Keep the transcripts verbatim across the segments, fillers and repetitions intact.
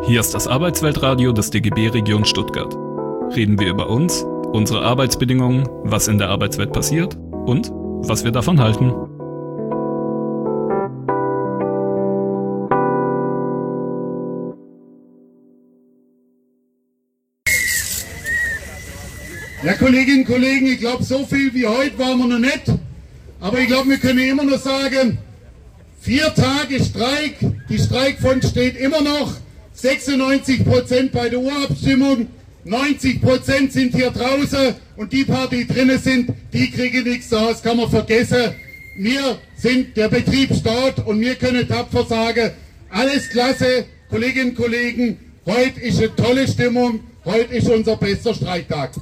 Hier ist das Arbeitsweltradio des D G B Region Stuttgart. Reden wir über uns, unsere Arbeitsbedingungen, was in der Arbeitswelt passiert und was wir davon halten. Ja, Kolleginnen und Kollegen, ich glaube, so viel wie heute waren wir noch nicht. Aber ich glaube, wir können immer noch sagen, vier Tage Streik, die Streikfront steht immer noch. sechsundneunzig Prozent bei der Urabstimmung, neunzig Prozent sind hier draußen und die paar, die drinnen sind, die kriegen nichts, das kann man vergessen. Wir sind der Betriebsstaat und wir können tapfer sagen, alles klasse, Kolleginnen und Kollegen, heute ist eine tolle Stimmung, heute ist unser bester Streiktag.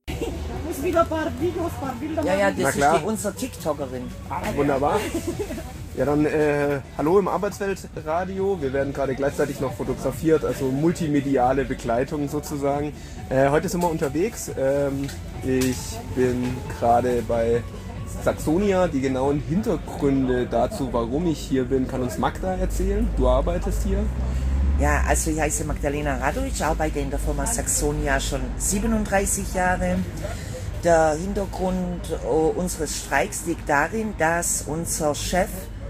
Wieder ein paar Videos, ein paar Bilder. Ja, ja, das ist die, unsere TikTokerin. Ah, wunderbar. Ja, dann äh, hallo im Arbeitsweltradio. Wir werden gerade gleichzeitig noch fotografiert, also multimediale Begleitung sozusagen. Äh, heute sind wir unterwegs. Ähm, ich bin gerade bei Saxonia. Die genauen Hintergründe dazu, warum ich hier bin, kann uns Magda erzählen. Du arbeitest hier. Ja, also ich heiße Magdalena Radovic, arbeite in der Firma Saxonia schon siebenunddreißig Jahre. Der Hintergrund unseres Streiks liegt darin, dass unser Chef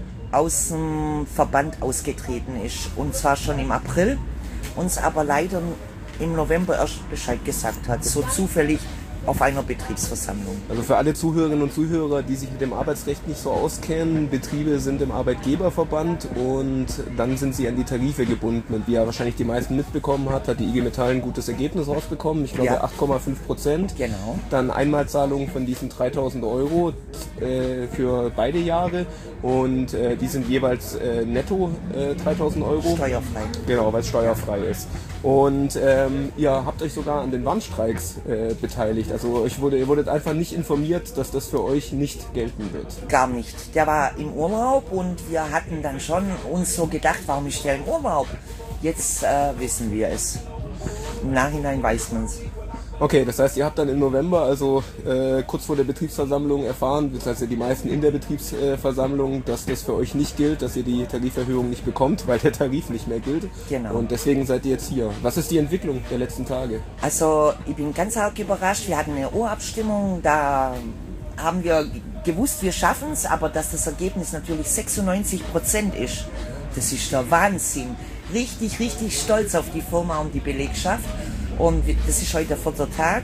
aus dem Verband ausgetreten ist. Und zwar schon im April, uns aber leider im November erst Bescheid gesagt hat, so zufällig auf einer Betriebsversammlung. Also für alle Zuhörerinnen und Zuhörer, die sich mit dem Arbeitsrecht nicht so auskennen, Betriebe sind im Arbeitgeberverband und dann sind sie an die Tarife gebunden. Und wie ja wahrscheinlich die meisten mitbekommen hat, hat die I G Metall ein gutes Ergebnis rausbekommen. Ich glaube ja. acht Komma fünf Prozent. Genau. Dann Einmalzahlungen von diesen dreitausend Euro äh, für beide Jahre und äh, die sind jeweils äh, netto äh, dreitausend Euro. Steuerfrei. Genau, weil es steuerfrei ist. Und ähm, ihr habt euch sogar an den Warnstreiks äh, beteiligt. Also ich wurde, ihr wurdet einfach nicht informiert, dass das für euch nicht gelten wird. Gar nicht. Der war im Urlaub und wir hatten dann schon uns so gedacht, warum ist der im Urlaub? Jetzt äh, wissen wir es. Im Nachhinein weiß man es. Okay, das heißt, ihr habt dann im November, also äh, kurz vor der Betriebsversammlung erfahren, das heißt ja die meisten in der Betriebsversammlung, dass das für euch nicht gilt, dass ihr die Tariferhöhung nicht bekommt, weil der Tarif nicht mehr gilt. Genau. Und deswegen seid ihr jetzt hier. Was ist die Entwicklung der letzten Tage? Also ich bin ganz arg überrascht. Wir hatten eine Urabstimmung, da haben wir gewusst, wir schaffen es, aber dass das Ergebnis natürlich sechsundneunzig Prozent ist, das ist der Wahnsinn. Richtig, richtig stolz auf die Firma und die Belegschaft. Und das ist heute der vierte Tag.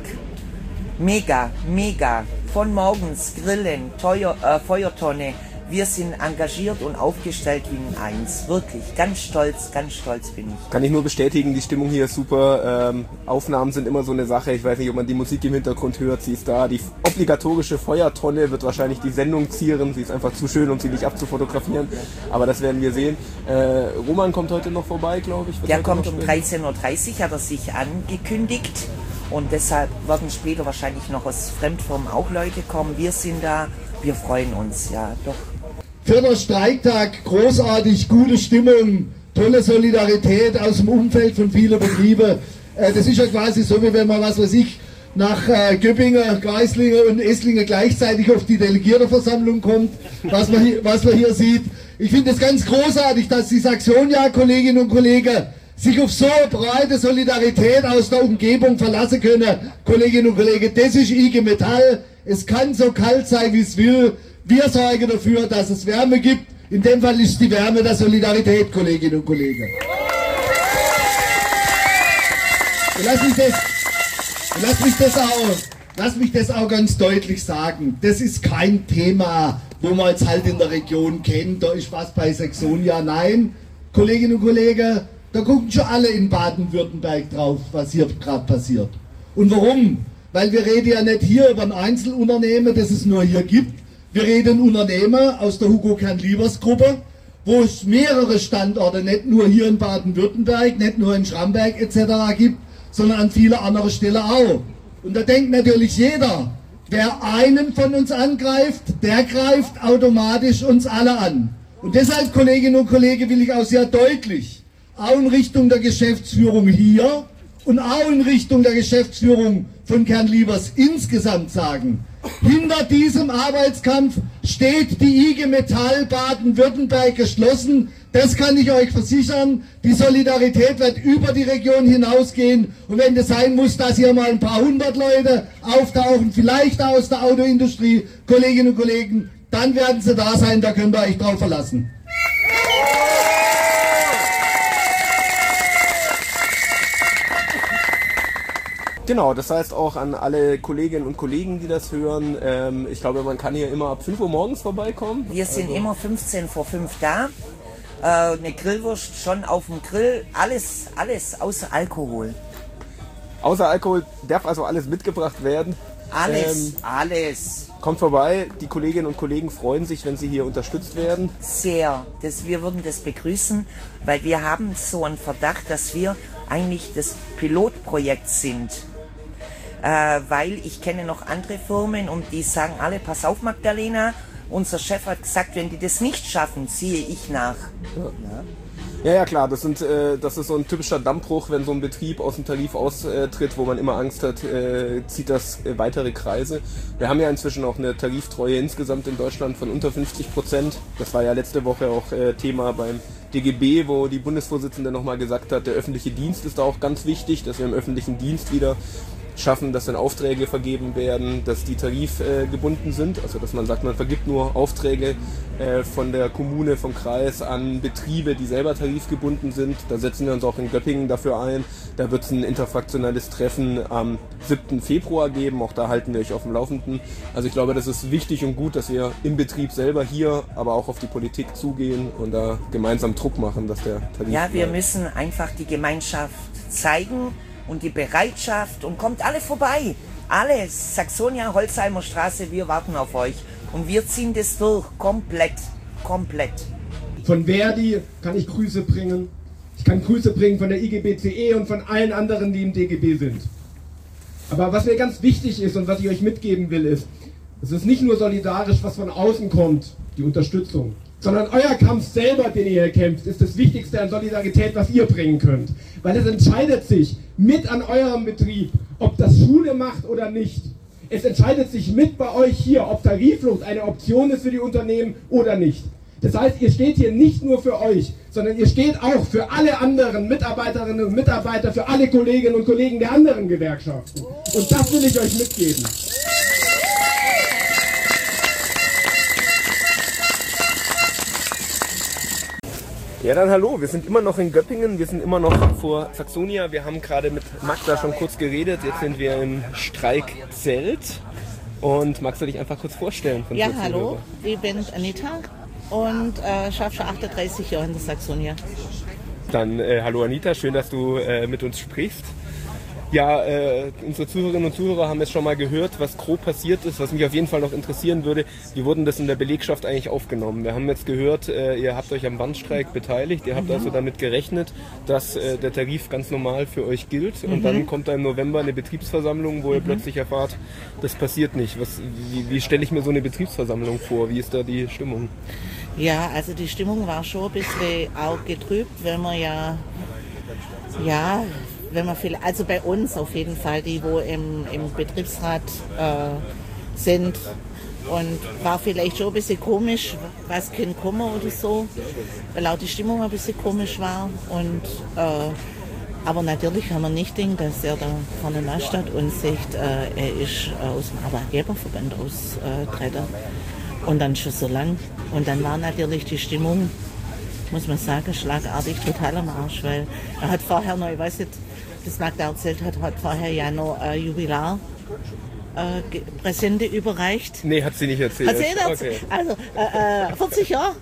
Mega, mega. Von morgens Grillen, Teuer, äh, Feuertonne. Wir sind engagiert und aufgestellt wie ein Eins. Wirklich, ganz stolz, ganz stolz bin ich. Kann ich nur bestätigen, die Stimmung hier ist super. Ähm, Aufnahmen sind immer so eine Sache. Ich weiß nicht, ob man die Musik im Hintergrund hört. Sie ist da. Die obligatorische Feuertonne wird wahrscheinlich die Sendung zieren. Sie ist einfach zu schön, um sie nicht abzufotografieren. Aber das werden wir sehen. Äh, Roman kommt heute noch vorbei, glaube ich. Der kommt um dreizehn Uhr dreißig, hat er sich angekündigt. Und deshalb werden später wahrscheinlich noch aus Fremdfirmen auch Leute kommen. Wir sind da. Wir freuen uns, ja, doch. Vierter Streiktag, großartig, gute Stimmung, tolle Solidarität aus dem Umfeld von vielen Betrieben. Äh, das ist ja quasi so, wie wenn man, was weiß ich, nach äh, Göppingen, Geislingen und Esslingen gleichzeitig auf die Delegiertenversammlung kommt, was man hier, was man hier sieht. Ich finde es ganz großartig, dass die Saxonia, Kolleginnen und Kollegen, sich auf so eine breite Solidarität aus der Umgebung verlassen können. Kolleginnen und Kollegen, das ist I G Metall. Es kann so kalt sein, wie es will. Wir sorgen dafür, dass es Wärme gibt. In dem Fall ist die Wärme der Solidarität, Kolleginnen und Kollegen. Und lass mich das, und lass mich das auch, lass mich das auch ganz deutlich sagen. Das ist kein Thema, wo man jetzt halt in der Region kennt. Da ist was bei Saxonia. Nein, Kolleginnen und Kollegen, da gucken schon alle in Baden-Württemberg drauf, was hier gerade passiert. Und warum? Weil wir reden ja nicht hier über ein Einzelunternehmen, das es nur hier gibt. Wir reden Unternehmen aus der Hugo Kern-Liebers-Gruppe, wo es mehrere Standorte, nicht nur hier in Baden-Württemberg, nicht nur in Schramberg et cetera gibt, sondern an viele andere Stellen auch. Und da denkt natürlich jeder, wer einen von uns angreift, der greift automatisch uns alle an. Und deshalb, Kolleginnen und Kollegen, will ich auch sehr deutlich, auch in Richtung der Geschäftsführung hier und auch in Richtung der Geschäftsführung von Kern-Liebers insgesamt sagen, hinter diesem Arbeitskampf steht die I G Metall Baden-Württemberg geschlossen, Das kann ich euch versichern. Die Solidarität wird über die Region hinausgehen. Und wenn das sein muss, dass hier mal ein paar hundert Leute auftauchen, vielleicht aus der Autoindustrie, Kolleginnen und Kollegen, dann werden sie da sein, da könnt ihr euch drauf verlassen. Genau, das heißt auch an alle Kolleginnen und Kollegen, die das hören, ähm, ich glaube, man kann hier immer ab fünf Uhr morgens vorbeikommen. Wir sind also immer fünfzehn vor fünf da. Äh, eine Grillwurst schon auf dem Grill, alles, alles außer Alkohol. Außer Alkohol darf also alles mitgebracht werden. Alles, Ähm, alles. Kommt vorbei, die Kolleginnen und Kollegen freuen sich, wenn sie hier unterstützt werden. Sehr. Das, wir würden das begrüßen, weil wir haben so einen Verdacht, dass wir eigentlich das Pilotprojekt sind. Äh, weil ich kenne noch andere Firmen und die sagen alle, pass auf Magdalena, unser Chef hat gesagt, wenn die das nicht schaffen, ziehe ich nach. Ja. Ja, ja klar, das, sind, äh, das ist so ein typischer Dammbruch, wenn so ein Betrieb aus dem Tarif austritt, wo man immer Angst hat, äh, zieht das äh, weitere Kreise. Wir haben ja inzwischen auch eine Tariftreue insgesamt in Deutschland von unter fünfzig Prozent. Das war ja letzte Woche auch äh, Thema beim D G B, wo die Bundesvorsitzende nochmal gesagt hat, der öffentliche Dienst ist da auch ganz wichtig, dass wir im öffentlichen Dienst wieder schaffen, dass dann Aufträge vergeben werden, dass die tarifgebunden äh, sind, also dass man sagt, man vergibt nur Aufträge äh, von der Kommune, vom Kreis an Betriebe, die selber tarifgebunden sind. Da setzen wir uns auch in Göppingen dafür ein. Da wird es ein interfraktionelles Treffen am siebten Februar geben, auch da halten wir euch auf dem Laufenden. Also ich glaube, das ist wichtig und gut, dass wir im Betrieb selber hier, aber auch auf die Politik zugehen und da gemeinsam Druck machen, dass der Tarif... Ja, wir müssen einfach die Gemeinschaft zeigen, und die Bereitschaft und kommt alle vorbei. Alles. Saxonia, Holzheimer Straße, wir warten auf euch. Und wir ziehen das durch. Komplett. Komplett. Von Verdi kann ich Grüße bringen. Ich kann Grüße bringen von der I G B C E und von allen anderen, die im D G B sind. Aber was mir ganz wichtig ist und was ich euch mitgeben will, ist, es ist nicht nur solidarisch, was von außen kommt, die Unterstützung, sondern euer Kampf selber, den ihr hier kämpft, ist das Wichtigste an Solidarität, was ihr bringen könnt. Weil es entscheidet sich mit an eurem Betrieb, ob das Schule macht oder nicht. Es entscheidet sich mit bei euch hier, ob Tariflucht eine Option ist für die Unternehmen oder nicht. Das heißt, ihr steht hier nicht nur für euch, sondern ihr steht auch für alle anderen Mitarbeiterinnen und Mitarbeiter, für alle Kolleginnen und Kollegen der anderen Gewerkschaften. Und das will ich euch mitgeben. Ja, dann hallo, wir sind immer noch in Göppingen, wir sind immer noch vor Saxonia. Wir haben gerade mit Magda schon kurz geredet, jetzt sind wir im Streikzelt. Und magst du dich einfach kurz vorstellen? Von ja, hallo, ich bin Anita und äh, schaffe schon achtunddreißig Jahre in der Saxonia. Dann äh, hallo Anita, schön, dass du äh, mit uns sprichst. Ja, äh, unsere Zuhörerinnen und Zuhörer haben jetzt schon mal gehört, was grob passiert ist. Was mich auf jeden Fall noch interessieren würde, wie wurden das in der Belegschaft eigentlich aufgenommen? Wir haben jetzt gehört, äh, ihr habt euch am Warnstreik beteiligt, ihr habt mhm. also damit gerechnet, dass äh, der Tarif ganz normal für euch gilt. Mhm. Und dann kommt da im November eine Betriebsversammlung, wo ihr mhm. plötzlich erfahrt, das passiert nicht. Was, wie wie stelle ich mir so eine Betriebsversammlung vor? Wie ist da die Stimmung? Ja, also die Stimmung war schon ein bisschen auch getrübt, wenn man ja, ja, wenn man viel, also bei uns auf jeden Fall, die wo im, im Betriebsrat äh, sind, und war vielleicht schon ein bisschen komisch, was kein Kummer oder so, weil auch die Stimmung ein bisschen komisch war. Und äh, aber natürlich haben wir nicht gedacht, dass er da vorne da steht und sagt, äh, er ist äh, aus dem Arbeitgeberverband austreten. Und dann schon so lang. Und dann war natürlich die Stimmung, muss man sagen, schlagartig total am Arsch, weil er hat vorher noch, ich weiß nicht, das Magda erzählt hat, hat vorher ja noch ein Jubilar äh, Präsente überreicht. Nee, hat sie nicht erzählt. Hat sie nicht erzählt. Okay. Also äh, vierzig Jahre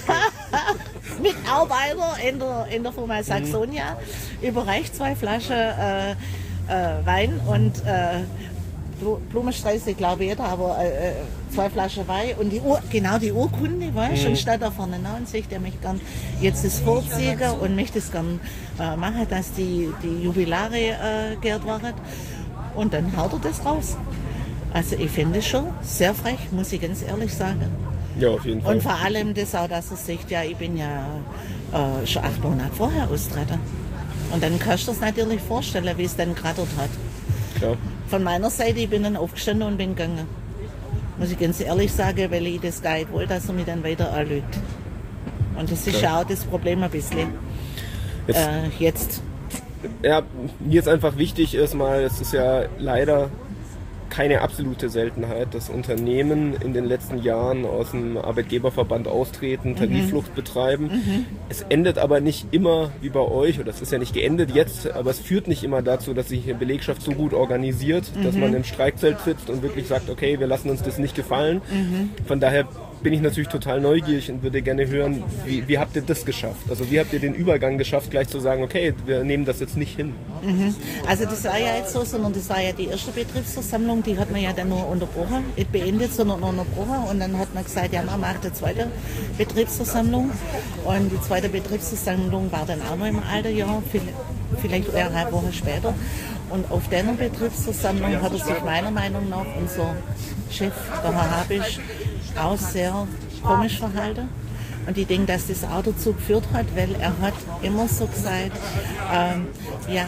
Mitarbeiter in der, in der Firma Saxonia, mhm. überreicht zwei Flaschen äh, äh, Wein und äh, Blumensträuße, glaube ich, aber äh, zwei Flaschen Wein und die Ur, genau die Urkunde, weißt du, mhm. und steht da vorne an und sagt, er möchte gern jetzt das vorziehen und möchte es gern äh, machen, dass die, die Jubilare äh, geehrt werden. Und dann haut er das raus. Also ich finde es schon sehr frech, muss ich ganz ehrlich sagen. Ja, auf jeden Fall. Und vor allem das auch, dass er sagt, ja, ich bin ja äh, schon acht Monate vorher austreten. Und dann kannst du dir das natürlich vorstellen, wie es dann gerattert hat. Klar. Von meiner Seite, ich bin dann aufgestanden und bin gegangen. Muss ich ganz ehrlich sagen, weil ich das gar nicht wollte, dass er mich dann weiter anlügt. Und das ist ja auch das Problem ein bisschen Jetzt, äh, jetzt. Ja, mir ist einfach wichtig erstmal, es ist ja leider keine absolute Seltenheit, dass Unternehmen in den letzten Jahren aus dem Arbeitgeberverband austreten, Tarifflucht mhm. betreiben. Mhm. Es endet aber nicht immer wie bei euch, oder es ist ja nicht geendet jetzt, aber es führt nicht immer dazu, dass sich eine Belegschaft so gut organisiert, mhm. dass man im Streikzelt sitzt und wirklich sagt, okay, wir lassen uns das nicht gefallen. Mhm. Von daher bin ich natürlich total neugierig und würde gerne hören, wie, wie habt ihr das geschafft? Also wie habt ihr den Übergang geschafft, gleich zu sagen, okay, wir nehmen das jetzt nicht hin? Mhm. Also das war ja jetzt so, sondern das war ja die erste Betriebsversammlung, die hat man ja dann nur unterbrochen, nicht beendet, sondern nur unterbrochen, und dann hat man gesagt, ja, man macht eine zweite Betriebsversammlung, und die zweite Betriebsversammlung war dann auch noch im alten Jahr, vielleicht eineinhalb Wochen später, und auf der Betriebsversammlung hat er sich meiner Meinung nach unser Chef, der Herr Habisch, auch sehr komisch verhalten. Und ich denke, dass das auch dazu geführt hat, weil er hat immer so gesagt, ähm, ja,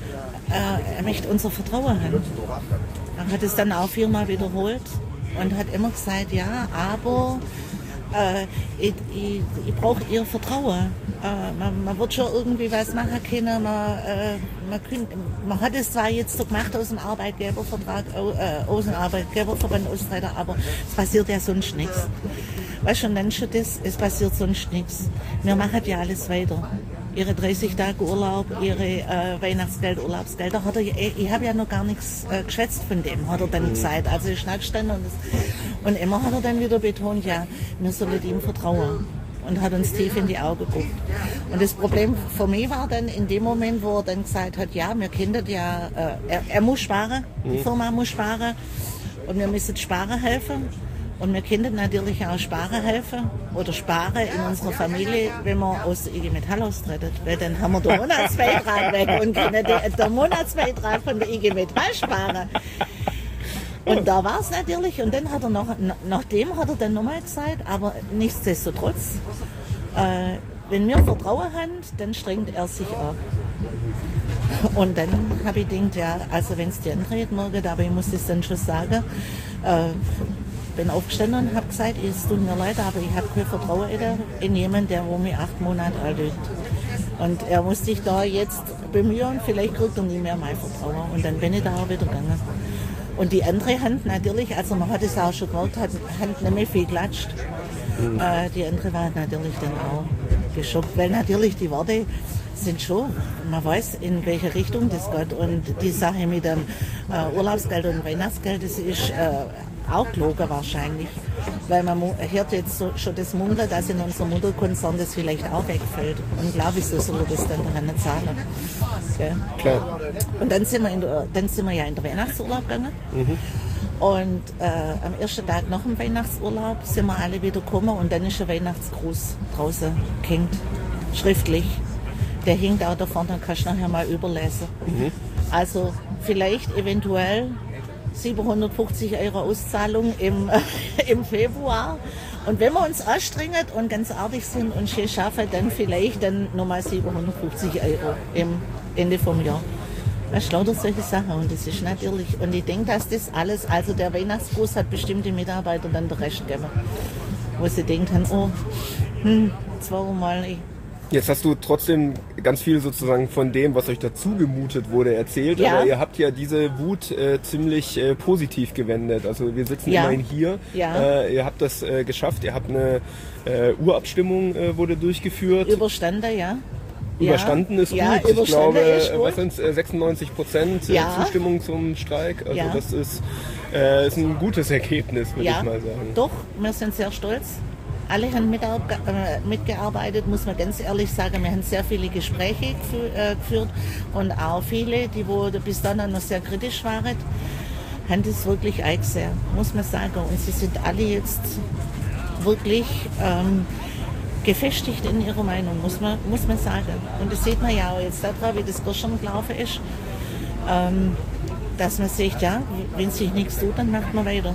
äh, er möchte unser Vertrauen haben. Er hat es dann auch viermal wiederholt und hat immer gesagt, ja, aber äh, ich, ich, ich brauche ihr Vertrauen. Äh, man, man wird schon irgendwie was machen können. Man, äh, man, könnt, man hat es zwar jetzt so gemacht aus dem Arbeitgebervertrag, äh, aus dem Arbeitgeberverband austreten, aber es passiert ja sonst nichts. Weißt du, und dann schon das, es passiert sonst nichts. Wir machen ja alles weiter. Ihre dreißig Tage Urlaub, ihre äh, Weihnachtsgeld, Urlaubsgelder, hat er, ich, ich habe ja noch gar nichts äh, geschwätzt von dem, hat er dann gesagt. Also ich stand und, das, und immer hat er dann wieder betont, ja, wir sollen ihm vertrauen. Und hat uns tief in die Augen geguckt. Und das Problem für mich war dann in dem Moment, wo er dann gesagt hat, ja, wir können ja, äh, er, er muss sparen, die Firma muss sparen und wir müssen sparen helfen. Und wir können natürlich auch sparen helfen oder sparen in unserer Familie, wenn wir aus der I G Metall austreten. Weil dann haben wir den Monatsbeitrag weg und können den, den Monatsbeitrag von der I G Metall sparen. Und da war es natürlich, und dann hat er noch, nachdem hat er dann nochmal gesagt, aber nichtsdestotrotz, äh, wenn wir Vertrauen haben, dann strengt er sich ab. Und dann habe ich gedacht, ja, also wenn es dir angeht morgen, aber ich muss das dann schon sagen, äh, bin aufgestanden und habe gesagt, es tut mir leid, aber ich habe kein Vertrauen in, in jemanden, der um mich acht Monate alt ist. Und er muss sich da jetzt bemühen, vielleicht kriegt er nie mehr mein Vertrauen. Und dann bin ich da auch wieder gegangen. Und die andere Hand natürlich, also man hat es auch schon gehört, hat Hand nicht mehr viel klatscht. Mhm. Äh, die andere war natürlich dann auch geschockt, weil natürlich die Worte sind schon, man weiß, in welche Richtung das geht. Und die Sache mit dem äh, Urlaubsgeld und Weihnachtsgeld, das ist äh, auch gelogen wahrscheinlich. Weil man hört jetzt so, schon das Munkeln, dass in unserem Mutterkonzern das vielleicht auch wegfällt. Und glaube ich, so soll er das dann daran zahlen. Okay. Klar. Und dann sind, wir in der, dann sind wir ja in den Weihnachtsurlaub gegangen. Mhm. Und äh, am ersten Tag nach dem Weihnachtsurlaub sind wir alle wieder gekommen und dann ist ein Weihnachtsgruß draußen gehängt, schriftlich. Der hängt auch da vorne, kannst du nachher mal überlesen. Mhm. Also vielleicht eventuell siebenhundertfünfzig Euro Auszahlung im, äh, im Februar. Und wenn wir uns anstrengen und ganz artig sind und schön schaffen, dann vielleicht dann nochmal siebenhundertfünfzig Euro im Ende vom Jahr. Das ist lauter solche Sachen und das ist natürlich, und ich denke, dass das alles, also der Weihnachtsgruß hat bestimmte Mitarbeiter dann den Rest gegeben, wo sie denkt haben, oh, hm, zweimal. Jetzt hast du trotzdem ganz viel sozusagen von dem, was euch dazu gemutet wurde, erzählt, ja. Aber ihr habt ja diese Wut äh, ziemlich äh, positiv gewendet. Also wir sitzen ja. immerhin hier, ja. äh, ihr habt das äh, geschafft, ihr habt eine äh, Urabstimmung äh, wurde durchgeführt. Überstanden, ja. Überstanden ja. ist gut. Ja, ich glaube, ist gut. was sind es, sechsundneunzig Prozent ja. Zustimmung zum Streik. Also ja. das ist, äh, ist ein gutes Ergebnis, würde ja. ich mal sagen. Doch, wir sind sehr stolz. Alle haben mitgearbeitet, muss man ganz ehrlich sagen. Wir haben sehr viele Gespräche geführt und auch viele, die wo bis dann noch sehr kritisch waren, haben das wirklich eingesehen, muss man sagen. Und sie sind alle jetzt wirklich ähm, gefestigt in ihrer Meinung, muss man, muss man sagen. Und das sieht man ja auch jetzt daran, wie das gestern gelaufen ist, ähm, dass man sagt, ja, wenn sich nichts tut, dann macht man weiter.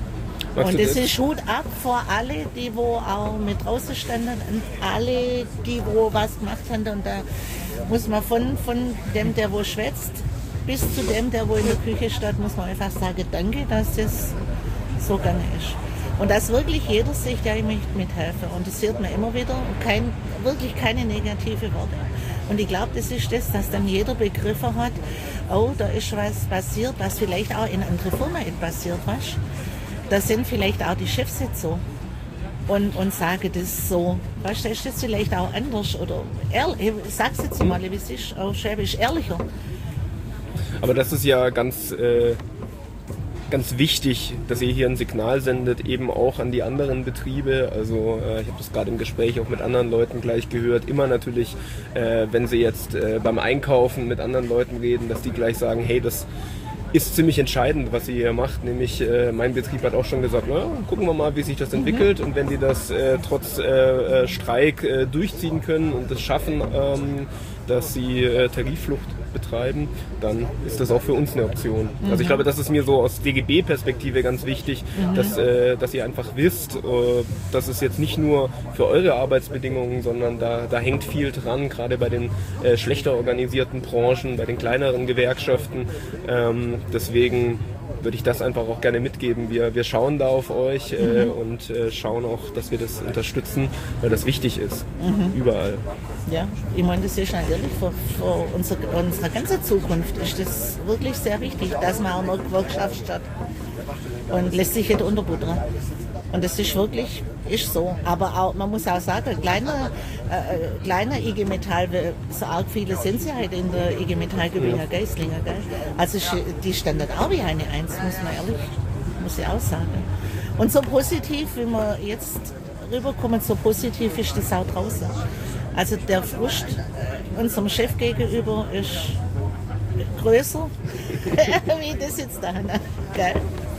Und das ist Hut ab vor alle, die wo auch mit draußen standen und alle, die wo was gemacht haben. Und da muss man von, von dem, der wo schwätzt, bis zu dem, der wo in der Küche steht, muss man einfach sagen, danke, dass das so gegangen ist. Und dass wirklich jeder sich, ja, ich möchte mithelfen. Und das hört man immer wieder. Und kein, wirklich keine negative Worte. Und ich glaube, das ist das, dass dann jeder begriffen hat, oh, da ist was passiert, was vielleicht auch in anderen Firmen passiert, weißt du? Da sind vielleicht auch die Chefs jetzt so. Und, und sage das so, weißt du, ist das vielleicht auch anders oder ehrlich, ich sag's jetzt mal, wie es ist, auch schäbisch, ehrlicher. Aber das ist ja ganz, äh, ganz wichtig, dass ihr hier ein Signal sendet, eben auch an die anderen Betriebe. Also äh, ich habe das gerade im Gespräch auch mit anderen Leuten gleich gehört. Immer natürlich, äh, wenn sie jetzt äh, beim Einkaufen mit anderen Leuten reden, dass die gleich sagen, hey, das ist ziemlich entscheidend, was ihr hier macht. Nämlich, äh, mein Betrieb hat auch schon gesagt, na, gucken wir mal, wie sich das entwickelt. Mhm. Und wenn die das äh, trotz äh, Streik äh, durchziehen können und es schaffen, ähm, dass sie äh, Tarifflucht betreiben, dann ist das auch für uns eine Option. Mhm. Also ich glaube, das ist mir so aus D G B-Perspektive ganz wichtig, mhm. dass, äh, dass ihr einfach wisst, äh, dass es jetzt nicht nur für eure Arbeitsbedingungen, sondern da, da hängt viel dran, gerade bei den äh, schlechter organisierten Branchen, bei den kleineren Gewerkschaften. Ähm, deswegen würde ich das einfach auch gerne mitgeben. Wir, wir schauen da auf euch äh, mhm. und äh, schauen auch, dass wir das unterstützen, weil das wichtig ist, mhm. überall. Ja, ich meine, das ist natürlich für, für unsere, unsere ganze Zukunft ist das wirklich sehr wichtig, dass man auch noch Gewerkschaft statt und lässt sich nicht unterbuttern. Und das ist wirklich, ist so. Aber auch, man muss auch sagen, kleiner, äh, kleiner I G Metall, so arg viele sind sie halt in der I G Metall Gewinger Geislinger, gell? Also die standen auch wie eine Eins, muss man ehrlich, muss ich auch sagen. Und so positiv, wie wir jetzt rüberkommen, so positiv ist das auch draußen. Also der Frust unserem Chef gegenüber ist größer, wie das jetzt da, ne? Gell?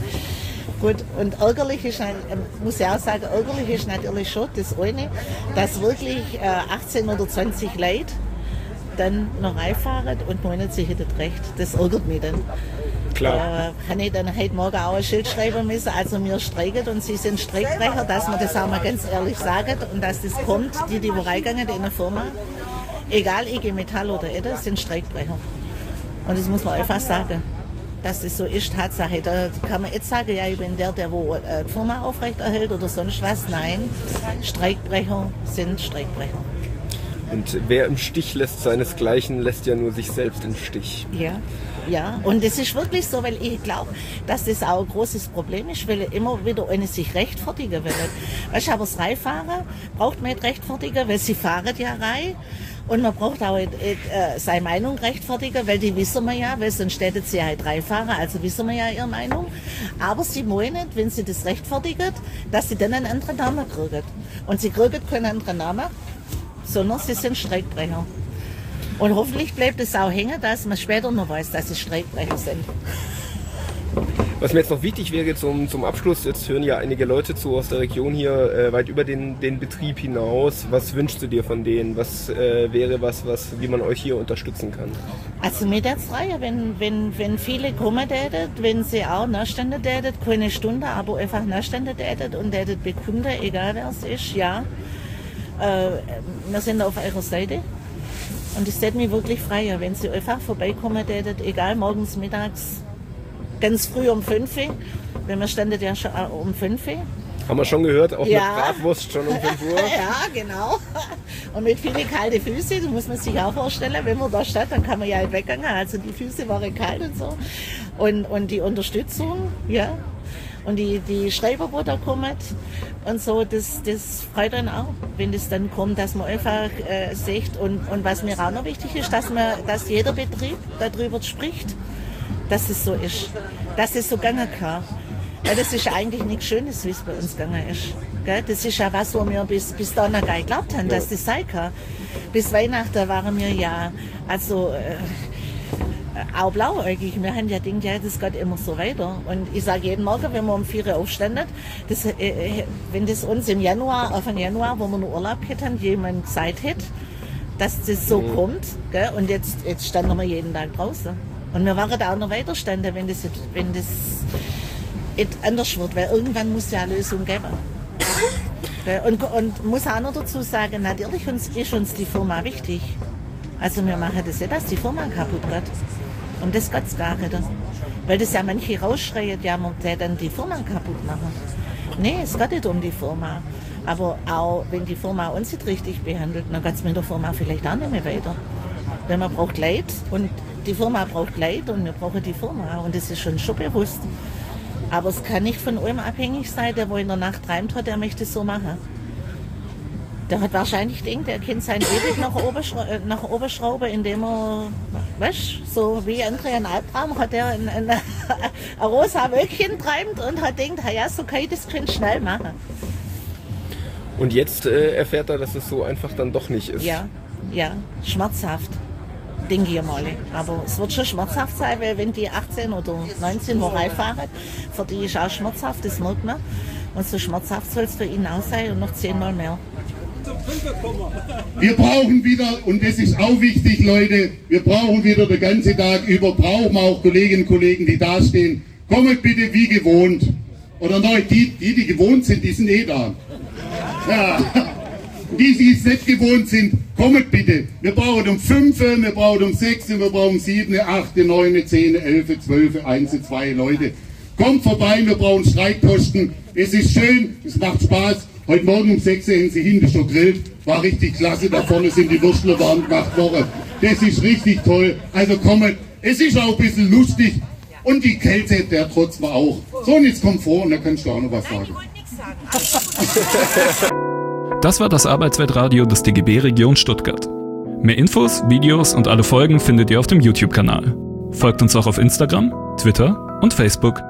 Gut, und ärgerlich ist, muss ich auch sagen, ärgerlich ist natürlich schon das eine, dass wirklich äh, achtzehn oder zwanzig Leute dann noch reinfahren und meinen, sie hätten recht. Das ärgert mich dann. Klar. Äh, kann ich dann heute Morgen auch ein Schild schreiben müssen, also wir streiken und sie sind Streikbrecher, dass man das auch mal ganz ehrlich sagen und dass das kommt, die, die wo reingegangen in der Firma, egal I G Metall oder Edda, sind Streikbrecher. Und das muss man einfach sagen. Dass das so ist, Tatsache. Da kann man jetzt sagen, ja, ich bin der, der wo äh, die Firma aufrechterhält oder sonst was. Nein, Streikbrecher sind Streikbrecher. Und wer im Stich lässt seinesgleichen, lässt ja nur sich selbst im Stich. Ja, ja. Und das ist wirklich so, weil ich glaube, dass das auch ein großes Problem ist, weil immer wieder eine sich rechtfertigen will. Weißt du, aber das Reinfahren braucht man nicht rechtfertigen, weil sie fahren ja rein. Und man braucht auch äh, seine Meinung rechtfertigen, weil die wissen wir ja, weil sonst hätten sie halt reinfahren, also wissen wir ja ihre Meinung. Aber sie meinen, wenn sie das rechtfertigen, dass sie dann einen anderen Namen kriegen. Und sie kriegen keinen anderen Namen, sondern sie sind Streikbrecher. Und hoffentlich bleibt es auch hängen, dass man später noch weiß, dass sie Streikbrecher sind. Was mir jetzt noch wichtig wäre zum, zum Abschluss, jetzt hören ja einige Leute zu aus der Region hier, äh, weit über den, den Betrieb hinaus. Was wünschst du dir von denen? Was äh, wäre was, was, wie man euch hier unterstützen kann? Also mir das freuen, wenn, wenn, wenn viele kommen täten, wenn sie auch nachstände täten, keine Stunde, aber einfach nachstände täten und täten bekunden, egal wer es ist, ja. Äh, wir sind auf eurer Seite. Und es würde mich wirklich freuen, wenn sie einfach vorbeikommen täten, egal morgens, mittags, ganz früh um fünf Uhr, weil wir standen ja schon um fünf Uhr. Haben wir schon gehört, auch ja. mit Bratwurst schon um fünf Uhr. Ja, genau. Und mit vielen kalten Füßen, das muss man sich auch vorstellen, wenn man da steht, dann kann man ja halt weggehen. Also die Füße waren kalt und so. Und, und die Unterstützung, ja. Und die, die Schreiber, die da kommen und so, das, das freut dann auch, wenn das dann kommt, dass man einfach äh, sieht. Und, und was mir auch noch wichtig ist, dass, man, dass jeder Betrieb darüber spricht, dass es so ist, dass es so gehen kann. Ja, das ist eigentlich nichts Schönes, wie es bei uns gegangen ist. Gell? Das ist ja was, wo wir bis, bis da noch gar nicht geglaubt haben, dass das sein kann. Bis Weihnachten waren wir ja also äh, auch blauäugig. Wir haben ja gedacht, ja, das geht immer so weiter. Und ich sage jeden Morgen, wenn wir um vier Uhr aufstehen, das, äh, wenn das uns im Januar, auf den Januar, wo wir noch Urlaub hätten, jemand gesagt hätte, dass das so mhm. kommt. Gell? Und jetzt, jetzt standen wir jeden Tag draußen. Und wir waren da auch noch weiter standen, wenn das, wenn das nicht anders wird, weil irgendwann muss ja eine Lösung geben. Und, und muss auch noch dazu sagen, natürlich ist uns die Firma wichtig. Also wir machen das nicht, dass die Firma kaputt wird. Und das geht es gar nicht. Weil das ja manche rausschreien, ja, man will dann die Firma kaputt machen. Nee, es geht nicht um die Firma. Aber auch wenn die Firma uns nicht richtig behandelt, dann geht es mit der Firma vielleicht auch nicht mehr weiter. Weil man braucht Leid und die Firma braucht Leid und wir brauchen die Firma. Und das ist schon schon bewusst. Aber es kann nicht von einem abhängig sein, der wo in der Nacht träumt hat, der möchte es so machen. Der hat wahrscheinlich gedacht, er kann sein ewig nach oben, schra- nach oben schrauben, indem er, weißt, so wie andere einen Albtraum hat, er ein, ein, ein rosa Wölkchen träumt und hat gedacht, ja, so kann ich das ganz schnell machen. Und jetzt äh, erfährt er, dass es so einfach dann doch nicht ist. Ja, ja, schmerzhaft, denke ich mal. Aber es wird schon schmerzhaft sein, weil wenn die achtzehn oder neunzehn Mal reinfahren, für die ist auch schmerzhaft, das merkt man. Und so schmerzhaft soll es für ihn auch sein und noch zehnmal mehr. Wir brauchen wieder, und das ist auch wichtig, Leute, wir brauchen wieder den ganzen Tag über, brauchen wir auch Kolleginnen und Kollegen, die da stehen. Kommt bitte wie gewohnt. Oder neu, die, die, die gewohnt sind, die sind eh da. Ja. Die, die es nicht gewohnt sind, kommt bitte. Wir brauchen um fünf, wir brauchen um sechs, wir brauchen um sieben, acht, neun, zehn, elf, zwölf, eins, zwei Leute. Kommt vorbei, wir brauchen Streikposten. Es ist schön, es macht Spaß. Heute Morgen um sechs haben sie hinten schon grillt. War richtig klasse, da vorne sind die Würstler warm gemacht worden. Das ist richtig toll. Also kommt, es ist auch ein bisschen lustig. Und die Kälte, der trotz war auch. So, und jetzt kommt vor und da kannst du auch noch was sagen. Das war das Arbeitsweltradio des D G B Region Stuttgart. Mehr Infos, Videos und alle Folgen findet ihr auf dem YouTube-Kanal. Folgt uns auch auf Instagram, Twitter und Facebook.